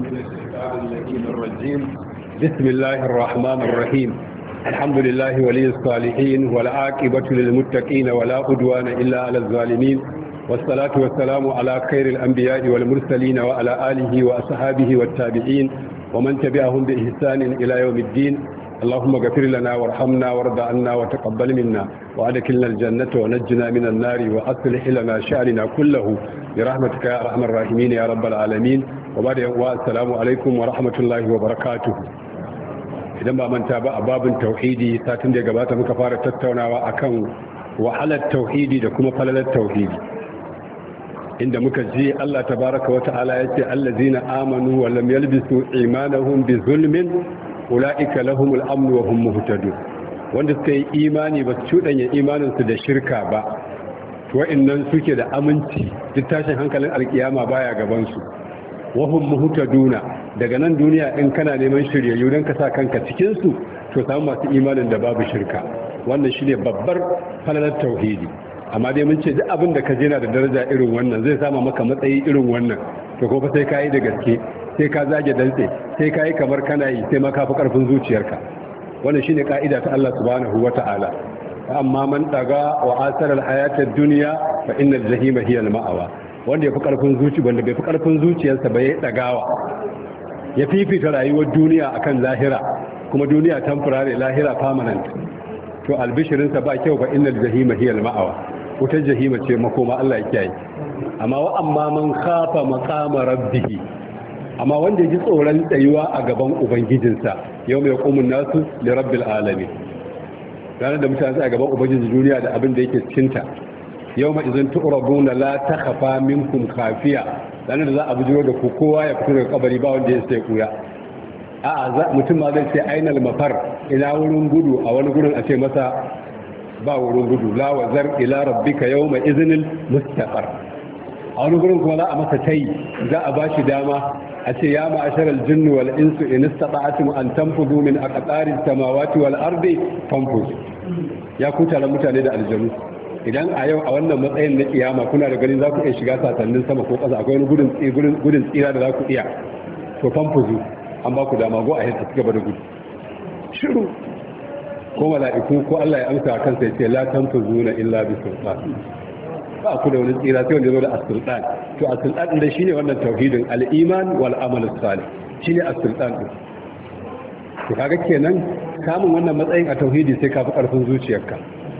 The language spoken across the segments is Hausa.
من الشيطان اللعين الرجيم. بسم الله الرحمن الرحيم. الحمد لله ولي الصالحين والعاقبة للمتقين ولا عدوان إلا على الظالمين، والصلاة والسلام على خير الأنبياء والمرسلين وعلى آله وأصحابه والتابعين ومن تبعهم بإحسان إلى يوم الدين. اللهم اغفر لنا وارحمنا وارض عنا وتقبل منا وادخلنا الجنة ونجنا من النار وأصلح لنا شأننا كله برحمتك يا أرحم الراحمين يا رب العالمين. وبعد السلام عليكم ورحمة الله وبركاته. idan ba manta ba a babin tauhidi satin da gabata muka fara tattaunawa akan wahalar tauhidi da kuma falalar tauhidi, inda muka ji Allah tabaraka wa ta'ala yace allazina amanu wa lam yalbisu imanahum bi zulmin ulaika lahumul amn wa hum muhtadun. Wanda suka yi imani ba su cudanya imaninsu da shirka ba, to wa'annan suke da aminci, duk tashin hankalin alkiyama baya gaban su. wa hum muhtaduna, daga nan duniya in kana neman shiryayyu don ka sa kanka cikin su, to samu masu imanin da babu shirka. Wannan shine babbar falalar tauhidi. Amma dai mun ce duk abin da ka je na da daraja irin wannan zai sama maka matsayi irin wannan, to ko fa sai ka yi da gaske, sai ka zage dantse, sai ka yi kamar kana yi, sai ma ka fi karfin zuciyarka. Wannan shine ka'ida ta Allah subhanahu wata'ala. Amma man daga wa asara al-hayata ad-dunya fa innal jahima hiya al-ma'awa. Wanda ya fi karfin zuci, wanda bai fi karfin zuciyarsa ba ya dagawa, ya fifita rayuwar duniya akan lahira, kuma duniya temporary, lahira permanent, to albishirinsa ba kyau, fa innal jahima hiya al-ma'awa. Wutar jahima ce makoma, Allah ya kiyaye. Amma wa amma man khafa maqama rabbih, amma wanda ya ji tsoron tsayuwa a gaban ubangijinsa, yau mai yaqumun nasu li rabbil alamin, ranar da mutane a gaban ubangijin duniya da abin da yake cikinta. yau ma izin tu'raduna la takhafa minkum khafiya, ranar da za a bujiro da ku kowa ya fito daga kabari ba wanda ya sai kuya. A'a, mutum ma zai ce ainal mafar, ina wurin gudu, a wani gurin a ce masa ba wurin gudu, la wazar ila rabbika yawma iznil mustaqar. A wani gurin kuma za a masa tayi, za a bashi dama a ce ya ma'asharal jinni wal insu in istata'tum an tanfudu min aqtaris samawati wal ardi fanfudu. Ya kuta mutane da aljanu, idan a yau a wannan matsayin na kiyama kuna da ganin za ku iya shiga sasannin sama ko ƙasa, akwai wani gudun tsira da za ku iya, to fanfuzu an ba ku dama, go a yadda suka bada gudu shiru. Ko mala'iku ko Allah ya amsa a kansa ya ce la tanfuzu na illa bi sultan, ba ku da wani tsira sai wanda zo da as-sultan. To as-sultan din shine wannan tauhidin al-iman wal amal salih, shine as-sultan din. To kaga kenan samun wannan matsayin a tauhidi sai ka fi karfin zuciyarka.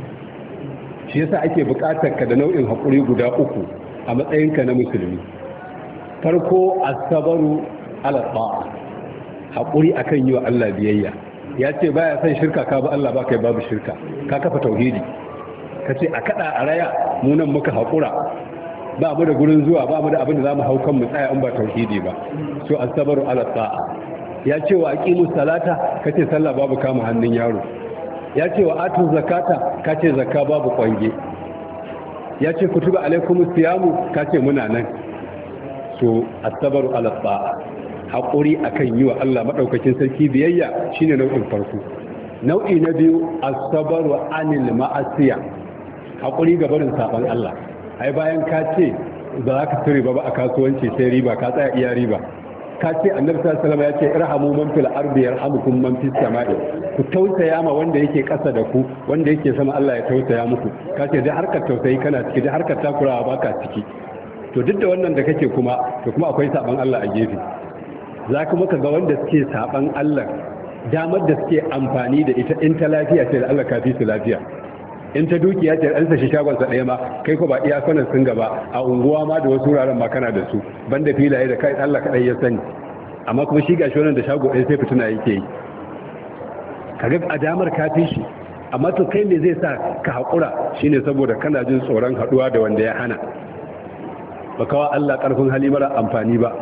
Shi yasa ake buƙatar ka da nau'in haƙuri guda uku a matsayinka na musulmi. Farko, as-sabru ala ta'a, haƙuri akan yi wa Allah biyayya. Ya ce baya son shirka, ka ba Allah ba kai babu shirka, ka kafa tauhidi. Ka ce a kada a raya mu nan muka haƙura, ba mu da gurin zuwa, ba mu da abin da zamu hau kan mu tsaya in ba tauhidi ba. So as-sabru ala ta'a. Ya ce wa aqimus salata, ka ce sallah babu kama hannun yaro. Ya ce wa atun zakata, ka ce zakka babu kwange. Ya ce kutuba alaikumus siyamu, ka ce muna nan. So as-sabru ala ta'a, haƙuri akan yi wa Allah madaukakin sarki biyayya shine nau'in farko. Nau'i na biyu, as-sabru anil ma'asiya, haƙuri ga barin saban Allah. Ai bayan ka ce ba za ka ci riba ba a kasuwanci sai riba, ka tsaya iya riba. Ka ce annabi sallallahu alaihi wasallam ya ce irhamu man fil ardi yarhamukum man fis sama'i, ku tausaya ma wanda yake ƙasa da ku, wanda yake sama Allah ya tausaya muku. Ka ce da harkar tausayi kana ciki, da harkar takurawa baka ciki. To duk da wannan da kake kuma, to kuma akwai saban Allah a gefe. Za ka maka ga wanda suke saban Allah, damar da suke amfani da ita in ta lafiya ce da Allah ka fi su lafiya, in ta dukiya ce an sashi shagonsa ɗaya ma, kai ko ba iya kwanan sun gaba a unguwa ma da wasu wuraren ma kana da su, banda filaye da kai Allah kaɗai ya sani. Amma kuma shi gashi wannan da shago ɗaya sai fituna yake yi, kaga a damar ka fi shi. Amma to kai me zai sa ka haƙura? Shine saboda kana jin tsoron haɗuwa da wanda ya hana, ba kawa Allah ƙarfin hali mara amfani ba.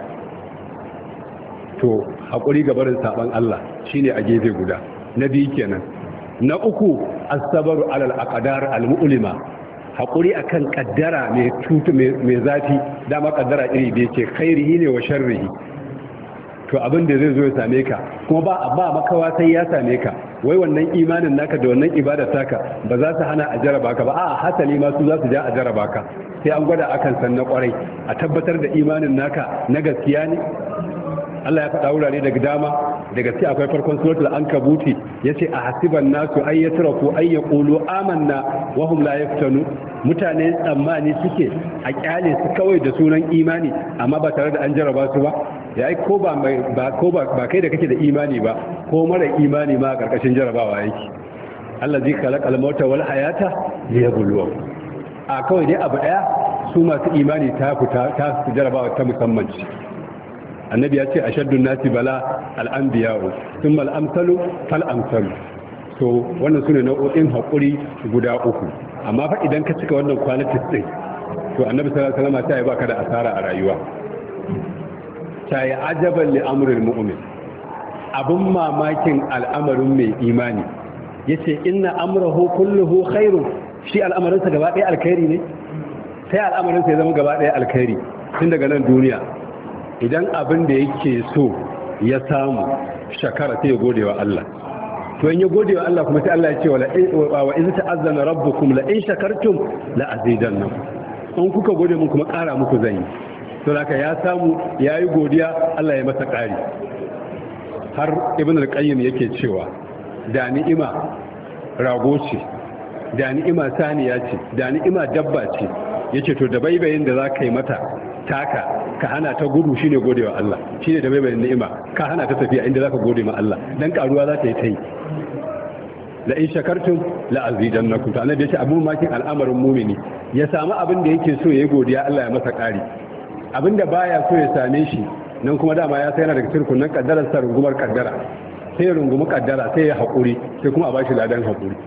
To haƙuri ga barin saɓan Allah shine a gefe guda. Na biyu kenan. Na uku, as-sabru alal aqdar al-mu'lima, haƙuri akan kaddara mai cutu mai zafi. Dama kaddara iri bai ce khairihi ne wa sharrihi. To abin da zai zo ya same ka kuma ba makawa sai ya same ka. Wai wannan imanin naka da wannan ibadar taka ba za su hana a jaraba ka ba, a hasali ma su za su ja a jaraba ka. Sai an gwada akan san na kwarai, a tabbatar da imanin naka na gaskiya ne. Allah ya faɗa wurare daga dama daga sai akwai farkon suratul ankabuti yace a hasiban nasu ay yatraku ay yaqulu amanna wa hum la yaftanu, mutane tsammani suke a kyale su kawai da sunan imani amma ba tare da an jarraba su ba. Yayi ko ba kai da kake da imani ba, ko mara imani ma a karkashin jarrabawa yake. Allah zai khalaqa mauta wal hayata liyabluwakum. A kawai dai abu daya, su masu imani ta su jarrabawa ta musamman ce. Annabi ya ce ashaddun nasi bala al-anbiya'u thumma al-amsalu fal-amsalu. So wannan sune nau'o'in hakuri guda uku, amma fa idan ka cika wannan qualities din, to Annabi sallallahu alaihi wasallam ta yi baka da asara a rayuwa. Ta yi ajaban li amril mu'min, abun mamakin al'amarin mai imani. Yace inna amrahu kulluhu khairun, shi al'amarinsa gaba ɗaya alkhairi ne. Sai al'amarinsa ya zama gaba ɗaya alkhairi tun daga nan duniya. Idan abin da yake so ya samu, shakara sai ya gode wa Allah. To in ya gode wa Allah kuma sai Allah ya ce wa in ta'azzana rabbukum la in shakartum la azidannakum. In kuka gode mun kuma ƙara muku zan yi. To haka ya samu, yayi godiya, Allah ya masa ƙari. Har Ibn al-Qayyim yake cewa da ni'ima rago ce, da ni'ima saniya ce, da ni'ima dabba ce, yace to da baibayin da za ka yi mata taka ka hana ta gudu shine godewa Allah, shine da baibayin ni'ima, ka hana ta tafiya inda zaka gode ma Allah, dan karuwa za ta yi ta yi. La in shakartum la azidannakum. To annabi yace abun makin al'amarin mumini ya samu abin da yake so yayi godiya, Allah ya masa ƙari. Abin da baya so ya same shi, nan kuma dama ya sai yana daga cikin kunnan kaddarar sa rungumar kaddara. Sai rungumi kaddara, sai ya haƙuri, sai kuma a bashi ladan haƙuri.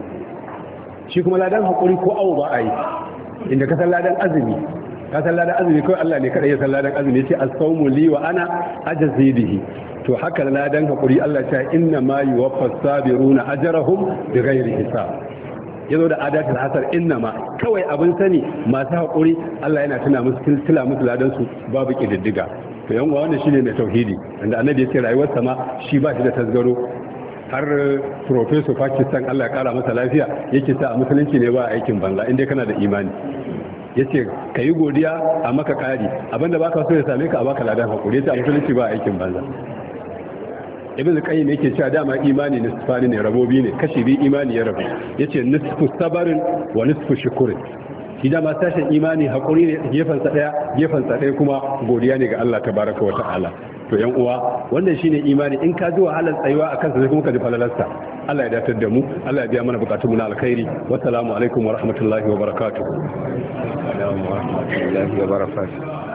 Shi kuma ladan haƙuri ko awo ba a yi, inda ka san ladan azumi, kawai Allah ne kada ya san ladan azumi. Yace as-sawmu li wa ana ajzi bihi. To haka ladan haƙuri Allah ya ce inna ma yuwaffas sabiruna ajrahum bighairi hisab. Yazo da adatul hasar, inna ma, kawai abin sani masu haƙuri Allah yana tuna musu ladan su babu kididdiga. To yan uwa wannan shine mai tauhidi, wanda annabi ya ce rayuwar sama shi ba shi da tasgaro. Har professor Pakistan Allah ya kara masa lafiya yake sa a musulunci ne ba aikin banza inda kana da imani. Yace kai godiya a maka kari, abinda baka so ya same ka a baka ladan hakuri. Yace a musulunci ba aikin banza. Ibn Qayyim yake cewa dama imani nisfani ne, rabobi ne, kashi bi imani ya rabu. Yace nisfu sabarin wa nisfu shukrin. Shi dama sashen imani haƙuri ne gefensa ɗaya kuma godiya ne ga Allah tabaraka wa ta'ala. To yan uwa, wannan shine imani. In ka ji wahalar tsayuwa akan sa sai kuma ka ji falalarsa. Allah ya datar da mu, Allah ya biya mana bukatun mu na alkhairi. Wassalamu alaikum wa rahmatullahi wa barakatuh.